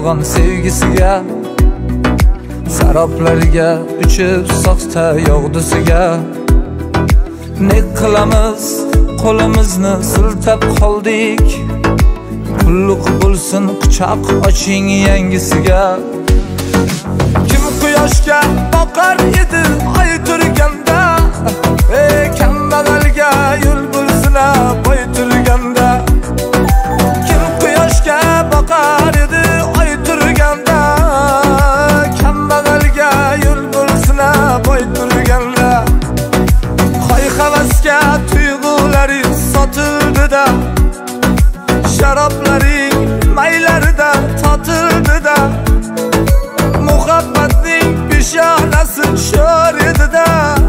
yolg'on sevgisiga, saroblarga uchib soxta yog'dusiga. Ne qilamiz, qo'limizni siltab qoldik. Qulluq bo'lsin, quchoq oching yangisiga. Kim quyoshga boqar edi oy turganda, kambag'alga yo'l bo'lsin boy turganda. Kim quyoshga boqar edi oy turganda, kambag'alga yo'l bo'lsin boy turganda. Qo'y havasga tuyg'ularing sotildi-da, sharoblaring maylarida totildi-da. Muhabbatning peshonasi sho'r edi-da,